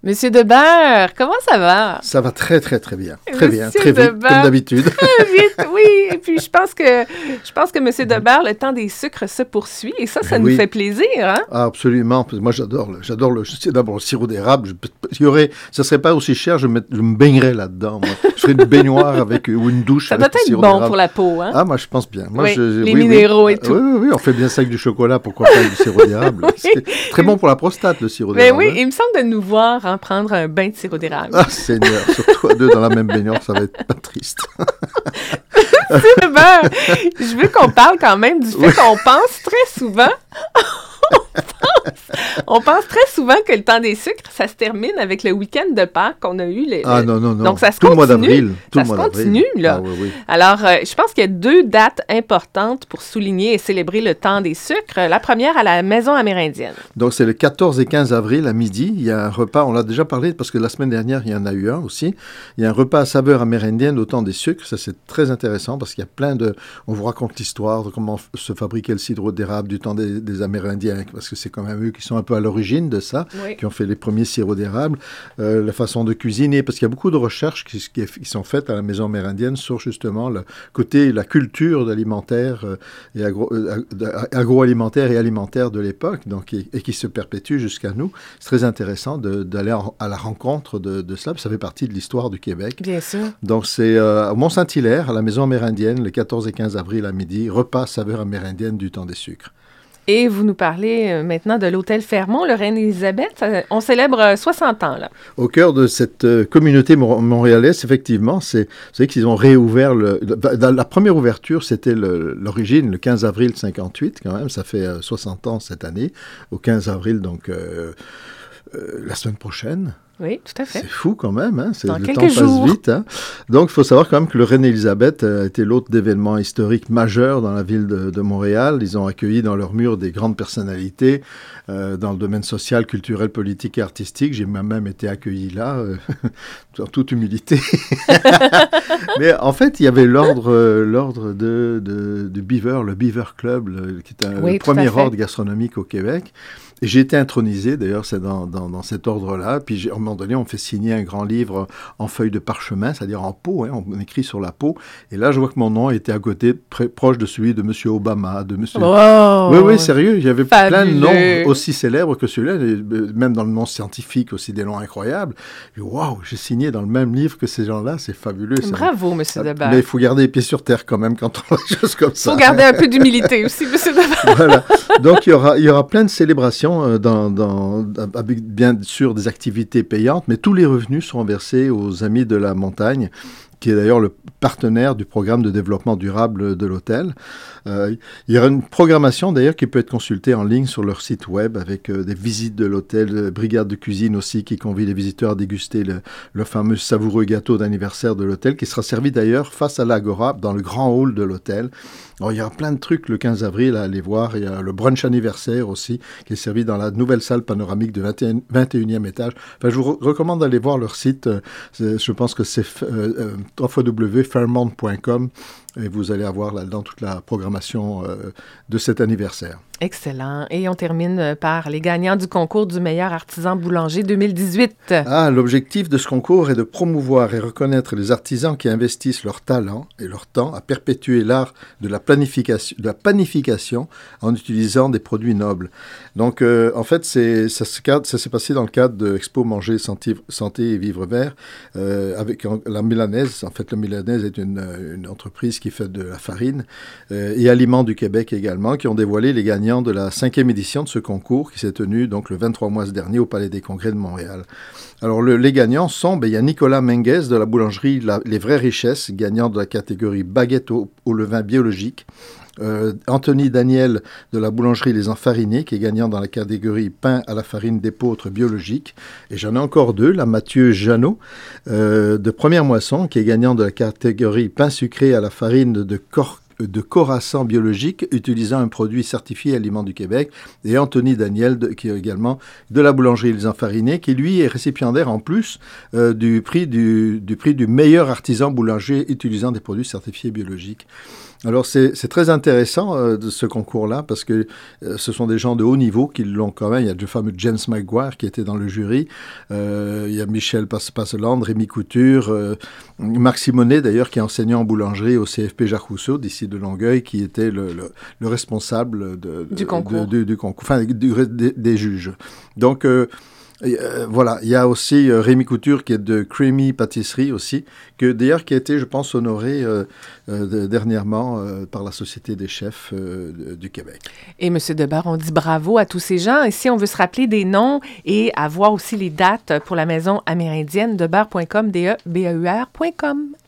Monsieur Debert, comment ça va? Ça va très, très, très bien. Très bien, Monsieur très vite, Debert, comme d'habitude. Très vite, oui. Et puis, je pense que Monsieur Debert, le temps des sucres se poursuit. Et ça nous Oui. fait plaisir, hein? Ah, absolument. Moi, j'adore d'abord le sirop d'érable. Ça serait pas aussi cher, je me baignerais là-dedans. Moi. Je ferais une baignoire ou une douche Ça avec doit le être sirop bon d'érable. pour la peau, hein? Ah, moi, je pense bien. Moi, oui, les oui, minéraux oui. et tout. Oui, on fait bien ça avec du chocolat. Pourquoi pas avec du sirop d'érable? Oui. C'est très bon pour la prostate, le sirop Mais d'érable. oui, il me semble de nous voir prendre un bain de sirop d'érable. Ah, Seigneur, surtout à deux dans la même baignoire, ça va être pas triste. Monsieur Debert, je veux qu'on parle quand même du fait qu'on pense très souvent... On pense très souvent que le temps des sucres, ça se termine avec le week-end de Pâques qu'on a eu. Non. Donc, ça se tout continue. Le mois d'avril. Ça se continue, là. Ah, oui. Alors, je pense qu'il y a 2 dates importantes pour souligner et célébrer le temps des sucres. La première, à la Maison amérindienne. Donc, c'est le 14 et 15 avril à midi. Il y a un repas, on l'a déjà parlé parce que la semaine dernière, il y en a eu un aussi. Il y a un repas à saveur amérindienne au temps des sucres. Ça, c'est très intéressant parce qu'il y a plein de... On vous raconte l'histoire de comment se fabriquait le sirop d'érable du temps des Amérindiens, parce que c'est quand même eux qui sont un peu à l'origine de ça, oui. qui ont fait les premiers sirops d'érable. La façon de cuisiner, parce qu'il y a beaucoup de recherches qui sont faites à la Maison amérindienne sur justement le côté, la culture alimentaire et agroalimentaire et alimentaire de l'époque, donc, et qui se perpétue jusqu'à nous. C'est très intéressant d'aller à la rencontre de cela, ça fait partie de l'histoire du Québec. Bien sûr. Donc, c'est au Mont-Saint-Hilaire, à la Maison amérindienne, le 14 et 15 avril à midi, repas saveur amérindienne du temps des sucres. Et vous nous parlez maintenant de l'hôtel Fermont, le Reine-Élisabeth. On célèbre 60 ans, là. Au cœur de cette communauté montréalaise, effectivement, vous savez qu'ils ont réouvert la première ouverture, c'était l'origine, le 15 avril 58, quand même. Ça fait 60 ans cette année, au 15 avril, donc la semaine prochaine. Oui, tout à fait. C'est fou quand même, hein? Dans Le quelques temps jours. passe vite. Hein? Donc, il faut savoir quand même que le Reine-Élisabeth a été l'hôte d'événements historiques majeurs dans la ville de Montréal. Ils ont accueilli dans leurs murs des grandes personnalités dans le domaine social, culturel, politique et artistique. J'ai moi-même été accueilli là, en toute humilité. Mais en fait, il y avait l'ordre du Beaver, le Beaver Club, qui est le premier ordre gastronomique au Québec. Et j'ai été intronisé, d'ailleurs, c'est dans cet ordre-là. Puis, à un moment donné, on fait signer un grand livre en feuille de parchemin, c'est-à-dire en peau, hein, on écrit sur la peau. Et là, je vois que mon nom était à côté, proche de celui de M. Obama, de M. Wow! Oui, sérieux, il y avait Fabuleux. plein de noms aussi célèbres que celui-là, même dans le monde scientifique, aussi des noms incroyables. Et waouh, j'ai signé dans le même livre que ces gens-là, c'est fabuleux. Bravo, M. Debert. Mais il faut garder les pieds sur terre quand même quand on fait des choses comme ça. Il faut garder un peu d'humilité aussi, M. Debert. Voilà. Donc, il y aura plein de célébrations avec bien sûr des activités payantes, mais tous les revenus seront versés aux Amis de la Montagne, qui est d'ailleurs le partenaire du programme de développement durable de l'hôtel. Il y aura une programmation d'ailleurs qui peut être consultée en ligne sur leur site web avec des visites de l'hôtel, brigade de cuisine aussi qui convie les visiteurs à déguster le fameux savoureux gâteau d'anniversaire de l'hôtel qui sera servi d'ailleurs face à l'Agora dans le grand hall de l'hôtel. Alors, il y aura plein de trucs le 15 avril à aller voir. Il y a le brunch anniversaire aussi qui est servi dans la nouvelle salle panoramique du 21e étage. Enfin, je vous recommande d'aller voir leur site. Je pense que c'est www.fairmont.com et vous allez avoir là-dedans toute la programmation de cet anniversaire. Excellent. Et on termine par les gagnants du concours du meilleur artisan boulanger 2018. L'objectif de ce concours est de promouvoir et reconnaître les artisans qui investissent leur talent et leur temps à perpétuer l'art de la panification en utilisant des produits nobles. Donc, en fait, ça s'est passé dans le cadre de Expo Manger, Santé et Vivre Vert avec la Mélanaise. En fait, la Mélanaise est une entreprise qui fait de la farine et Aliments du Québec également, qui ont dévoilé les gagnants de la 5e édition de ce concours qui s'est tenu donc le 23 mars dernier au Palais des Congrès de Montréal. Alors, les gagnants sont, il y a Nicolas Menguez de la boulangerie Les Vraies Richesses, gagnant de la catégorie baguette au levain biologique. Anthony Daniel de la boulangerie Les Enfarinés, qui est gagnant dans la catégorie pain à la farine d'épeautre biologique. Et j'en ai encore 2, là, Mathieu Jeannot de Première Moisson, qui est gagnant de la catégorie pain sucré à la farine de Corassan biologique, utilisant un produit certifié Aliments du Québec, et Anthony Daniel, qui est également de la boulangerie Les Enfarinés, qui lui est récipiendaire en plus du prix du meilleur artisan boulanger utilisant des produits certifiés biologiques. Alors, c'est très intéressant de ce concours-là parce que ce sont des gens de haut niveau qui l'ont quand même. Il y a le fameux James Maguire qui était dans le jury. Il y a Michel Passeland, Rémi Couture, Marc Simonet d'ailleurs qui est enseignant en boulangerie au CFP Jacques Rousseau d'ici de Longueuil qui était le responsable du concours, du concours, enfin des juges. Donc, voilà, il y a aussi Rémi Couture qui est de Creamy Pâtisserie aussi, d'ailleurs qui a été, je pense, honoré dernièrement par la Société des chefs du Québec. Et M. Debar, on dit bravo à tous ces gens. Et si on veut se rappeler des noms et avoir aussi les dates pour la maison amérindienne, debar.com, DEBAUR.com.